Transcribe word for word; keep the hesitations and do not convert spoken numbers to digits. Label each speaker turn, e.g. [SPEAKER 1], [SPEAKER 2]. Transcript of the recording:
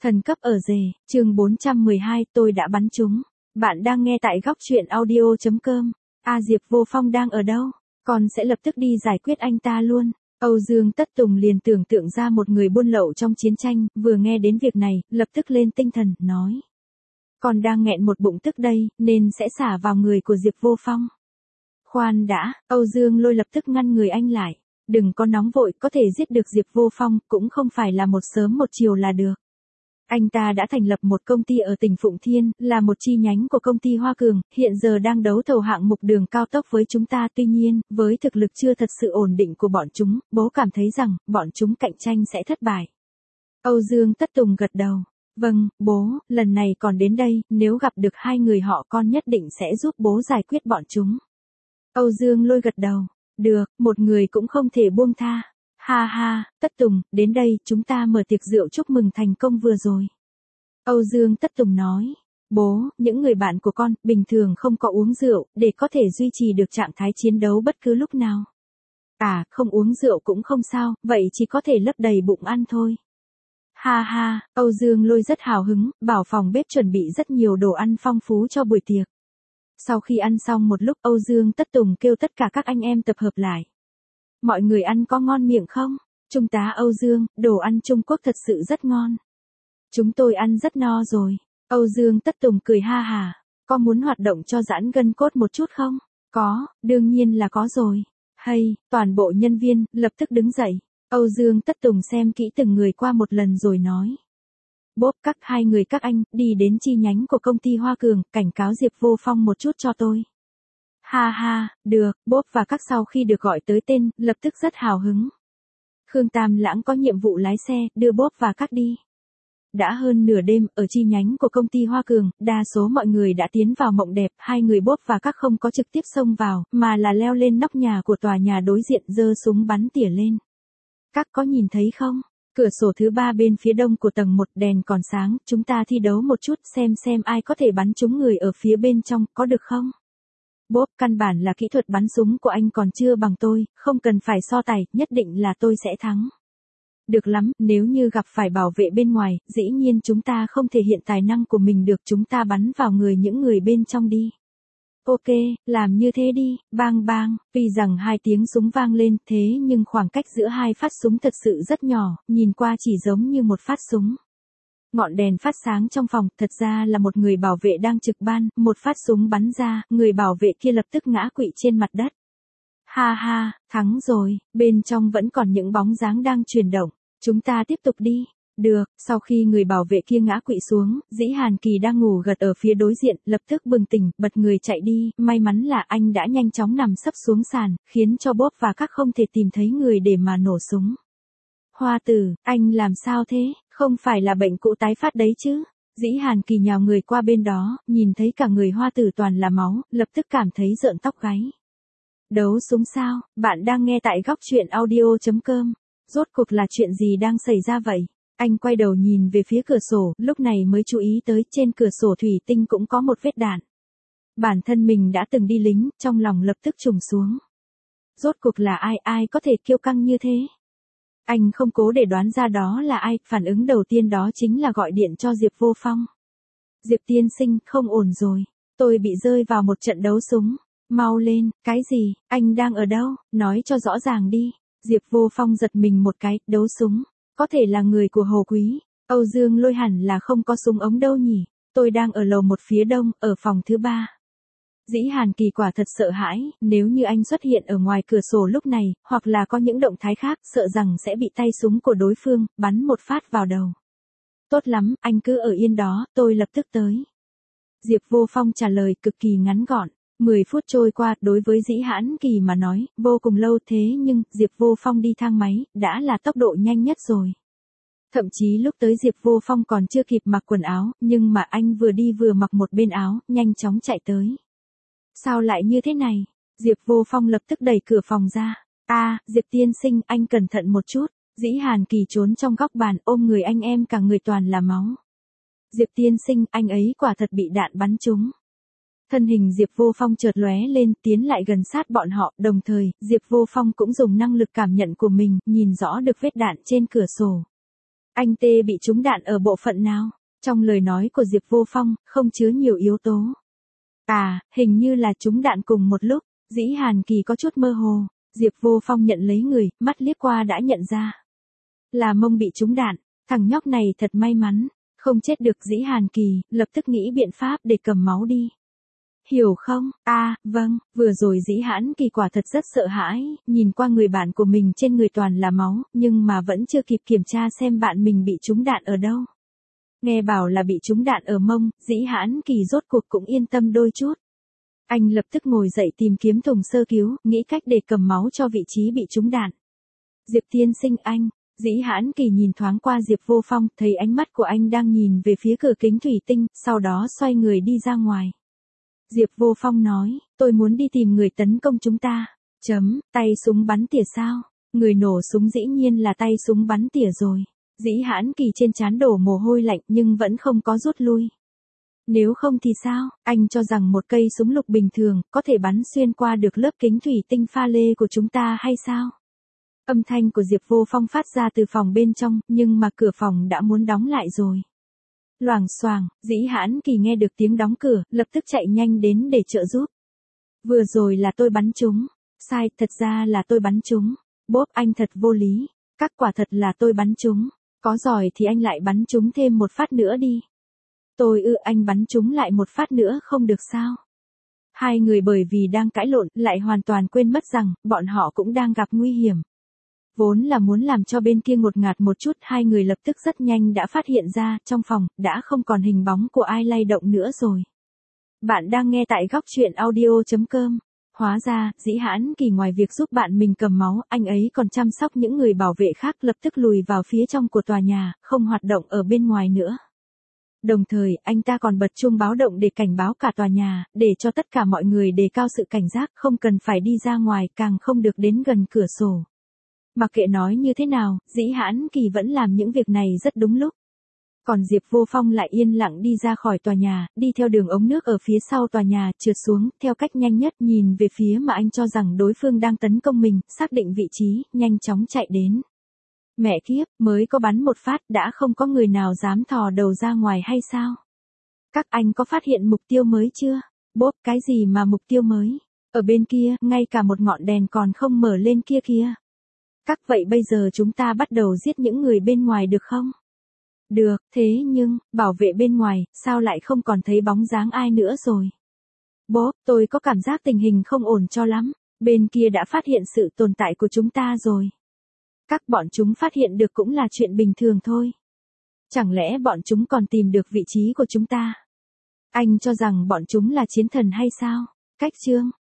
[SPEAKER 1] Thần cấp ở rể, chương bốn trăm mười hai, tôi đã bắn chúng. Bạn đang nghe tại góc truyện audio chấm com. A Diệp Vô Phong đang ở đâu? Con sẽ lập tức đi giải quyết anh ta luôn. Âu Dương Tất Tùng liền tưởng tượng ra một người buôn lậu trong chiến tranh, vừa nghe đến việc này, lập tức lên tinh thần, nói. Con đang nghẹn một bụng tức đây, nên sẽ xả vào người của Diệp Vô Phong. Khoan đã, Âu Dương Lôi lập tức ngăn người anh lại. Đừng có nóng vội, có thể giết được Diệp Vô Phong, cũng không phải là một sớm một chiều là được. Anh ta đã thành lập một công ty ở tỉnh Phụng Thiên, là một chi nhánh của công ty Hoa Cường, hiện giờ đang đấu thầu hạng mục đường cao tốc với chúng ta. Tuy nhiên, với thực lực chưa thật sự ổn định của bọn chúng, bố cảm thấy rằng, bọn chúng cạnh tranh sẽ thất bại. Âu Dương Tất Tùng gật đầu. Vâng, bố, lần này còn đến đây, nếu gặp được hai người họ con nhất định sẽ giúp bố giải quyết bọn chúng. Âu Dương Lôi gật đầu. Được, một người cũng không thể buông tha. Ha ha, Tất Tùng, đến đây, chúng ta mở tiệc rượu chúc mừng thành công vừa rồi. Âu Dương Tất Tùng nói, bố, những người bạn của con, bình thường không có uống rượu, để có thể duy trì được trạng thái chiến đấu bất cứ lúc nào. À, không uống rượu cũng không sao, vậy chỉ có thể lấp đầy bụng ăn thôi. Ha ha, Âu Dương Lôi rất hào hứng, bảo phòng bếp chuẩn bị rất nhiều đồ ăn phong phú cho buổi tiệc. Sau khi ăn xong một lúc, Âu Dương Tất Tùng kêu tất cả các anh em tập hợp lại. Mọi người ăn có ngon miệng không? Trung tá Âu Dương, đồ ăn Trung Quốc thật sự rất ngon. Chúng tôi ăn rất no rồi. Âu Dương Tất Tùng cười ha hà. Có muốn hoạt động cho giãn gân cốt một chút không? Có, đương nhiên là có rồi. Hay, toàn bộ nhân viên, lập tức đứng dậy. Âu Dương Tất Tùng xem kỹ từng người qua một lần rồi nói. Bốp, các hai người các anh, đi đến chi nhánh của công ty Hoa Cường, cảnh cáo Diệp Vô Phong một chút cho tôi. Ha ha, được, Bốp và các sau khi được gọi tới tên, lập tức rất hào hứng. Khương Tam Lãng có nhiệm vụ lái xe, đưa Bốp và các đi. Đã hơn nửa đêm, ở chi nhánh của công ty Hoa Cường, đa số mọi người đã tiến vào mộng đẹp, hai người Bốp và các không có trực tiếp xông vào, mà là leo lên nóc nhà của tòa nhà đối diện giơ súng bắn tỉa lên. Các có nhìn thấy không? Cửa sổ thứ ba bên phía đông của tầng một đèn còn sáng, chúng ta thi đấu một chút xem xem ai có thể bắn trúng người ở phía bên trong, có được không? Bốp, căn bản là kỹ thuật bắn súng của anh còn chưa bằng tôi, không cần phải so tài, nhất định là tôi sẽ thắng. Được lắm, nếu như gặp phải bảo vệ bên ngoài, dĩ nhiên chúng ta không thể hiện tài năng của mình được, chúng ta bắn vào người những người bên trong đi. Ok, làm như thế đi, bang bang, vì rằng hai tiếng súng vang lên, thế nhưng khoảng cách giữa hai phát súng thật sự rất nhỏ, nhìn qua chỉ giống như một phát súng. Ngọn đèn phát sáng trong phòng, thật ra là một người bảo vệ đang trực ban, một phát súng bắn ra, người bảo vệ kia lập tức ngã quỵ trên mặt đất. Ha ha, thắng rồi, bên trong vẫn còn những bóng dáng đang chuyển động, chúng ta tiếp tục đi. Được, sau khi người bảo vệ kia ngã quỵ xuống, Dĩ Hàn Kỳ đang ngủ gật ở phía đối diện, lập tức bừng tỉnh, bật người chạy đi, may mắn là anh đã nhanh chóng nằm sấp xuống sàn, khiến cho Bốp và các không thể tìm thấy người để mà nổ súng. Hoa Tử, anh làm sao thế, không phải là bệnh cũ tái phát đấy chứ? Dĩ Hàn Kỳ nhào người qua bên đó, nhìn thấy cả người Hoa Tử toàn là máu, lập tức cảm thấy rợn tóc gáy. Đấu súng sao, bạn đang nghe tại góc truyện audio chấm com. Rốt cuộc là chuyện gì đang xảy ra vậy? Anh quay đầu nhìn về phía cửa sổ, lúc này mới chú ý tới trên cửa sổ thủy tinh cũng có một vết đạn. Bản thân mình đã từng đi lính, trong lòng lập tức trùng xuống. Rốt cuộc là ai, ai có thể kiêu căng như thế? Anh không cố để đoán ra đó là ai, phản ứng đầu tiên đó chính là gọi điện cho Diệp Vô Phong. Diệp tiên sinh, không ổn rồi, tôi bị rơi vào một trận đấu súng, mau lên, cái gì, anh đang ở đâu, nói cho rõ ràng đi. Diệp Vô Phong giật mình một cái, đấu súng, có thể là người của Hồ Quý, Âu Dương Lôi hẳn là không có súng ống đâu nhỉ, tôi đang ở lầu một phía đông, ở phòng thứ ba. Dĩ Hàn Kỳ quả thật sợ hãi, nếu như anh xuất hiện ở ngoài cửa sổ lúc này, hoặc là có những động thái khác, sợ rằng sẽ bị tay súng của đối phương, bắn một phát vào đầu. Tốt lắm, anh cứ ở yên đó, tôi lập tức tới. Diệp Vô Phong trả lời cực kỳ ngắn gọn. mười phút trôi qua, đối với Dĩ Hãn Kỳ mà nói, vô cùng lâu thế nhưng, Diệp Vô Phong đi thang máy, đã là tốc độ nhanh nhất rồi. Thậm chí lúc tới Diệp Vô Phong còn chưa kịp mặc quần áo, nhưng mà anh vừa đi vừa mặc một bên áo, nhanh chóng chạy tới. Sao lại như thế này? Diệp Vô Phong lập tức đẩy cửa phòng ra. À, Diệp tiên sinh, anh cẩn thận một chút. Dĩ Hàn Kỳ trốn trong góc bàn, ôm người anh em cả người toàn là máu. Diệp tiên sinh, anh ấy quả thật bị đạn bắn trúng. Thân hình Diệp Vô Phong chợt lóe lên, tiến lại gần sát bọn họ, đồng thời, Diệp Vô Phong cũng dùng năng lực cảm nhận của mình, nhìn rõ được vết đạn trên cửa sổ. Anh tê bị trúng đạn ở bộ phận nào? Trong lời nói của Diệp Vô Phong, không chứa nhiều yếu tố. À, hình như là trúng đạn cùng một lúc, Dĩ Hàn Kỳ có chút mơ hồ, Diệp Vô Phong nhận lấy người, mắt liếc qua đã nhận ra. Là mông bị trúng đạn, thằng nhóc này thật may mắn, không chết được. Dĩ Hàn Kỳ, lập tức nghĩ biện pháp để cầm máu đi. Hiểu không? A, à, vâng, vừa rồi Dĩ Hãn Kỳ quả thật rất sợ hãi, nhìn qua người bạn của mình trên người toàn là máu, nhưng mà vẫn chưa kịp kiểm tra xem bạn mình bị trúng đạn ở đâu. Nghe bảo là bị trúng đạn ở mông, Dĩ Hãn Kỳ rốt cuộc cũng yên tâm đôi chút. Anh lập tức ngồi dậy tìm kiếm thùng sơ cứu, nghĩ cách để cầm máu cho vị trí bị trúng đạn. Diệp tiên sinh anh, Dĩ Hãn Kỳ nhìn thoáng qua Diệp Vô Phong, thấy ánh mắt của anh đang nhìn về phía cửa kính thủy tinh, sau đó xoay người đi ra ngoài. Diệp Vô Phong nói, tôi muốn đi tìm người tấn công chúng ta. Chấm, tay súng bắn tỉa sao? Người nổ súng dĩ nhiên là tay súng bắn tỉa rồi. Dĩ Hãn Kỳ trên trán đổ mồ hôi lạnh nhưng vẫn không có rút lui. Nếu không thì sao? Anh cho rằng một cây súng lục bình thường có thể bắn xuyên qua được lớp kính thủy tinh pha lê của chúng ta hay sao? Âm thanh của Diệp Vô Phong phát ra từ phòng bên trong, nhưng mà cửa phòng đã muốn đóng lại rồi. Loảng xoảng, Dĩ Hãn Kỳ nghe được tiếng đóng cửa, lập tức chạy nhanh đến để trợ giúp. Vừa rồi là tôi bắn trúng. Sai, thật ra là tôi bắn trúng. Bốp, anh thật vô lý. Các quả thật là tôi bắn trúng. Có giỏi thì anh lại bắn trúng thêm một phát nữa đi. Tôi ư, anh bắn trúng lại một phát nữa không được sao? Hai người bởi vì đang cãi lộn, lại hoàn toàn quên mất rằng, bọn họ cũng đang gặp nguy hiểm. Vốn là muốn làm cho bên kia ngột ngạt một chút, hai người lập tức rất nhanh đã phát hiện ra, trong phòng, đã không còn hình bóng của ai lay động nữa rồi. Bạn đang nghe tại góc truyện audio chấm com. Hóa ra, Dĩ Hãn Kỳ ngoài việc giúp bạn mình cầm máu, anh ấy còn chăm sóc những người bảo vệ khác, lập tức lùi vào phía trong của tòa nhà, không hoạt động ở bên ngoài nữa. Đồng thời, anh ta còn bật chuông báo động để cảnh báo cả tòa nhà, để cho tất cả mọi người đề cao sự cảnh giác, không cần phải đi ra ngoài, càng không được đến gần cửa sổ. Mặc kệ nói như thế nào, Dĩ Hãn Kỳ vẫn làm những việc này rất đúng lúc. Còn Diệp Vô Phong lại yên lặng đi ra khỏi tòa nhà, đi theo đường ống nước ở phía sau tòa nhà, trượt xuống, theo cách nhanh nhất, nhìn về phía mà anh cho rằng đối phương đang tấn công mình, xác định vị trí, nhanh chóng chạy đến. Mẹ kiếp, mới có bắn một phát, đã không có người nào dám thò đầu ra ngoài hay sao? Các anh có phát hiện mục tiêu mới chưa? Bốp, cái gì mà mục tiêu mới? Ở bên kia, ngay cả một ngọn đèn còn không mở lên kia kìa. Các vậy bây giờ chúng ta bắt đầu giết những người bên ngoài được không? Được, thế nhưng, bảo vệ bên ngoài, sao lại không còn thấy bóng dáng ai nữa rồi? Bốp, tôi có cảm giác tình hình không ổn cho lắm, bên kia đã phát hiện sự tồn tại của chúng ta rồi. Các bọn chúng phát hiện được cũng là chuyện bình thường thôi. Chẳng lẽ bọn chúng còn tìm được vị trí của chúng ta? Anh cho rằng bọn chúng là chiến thần hay sao? Cách chương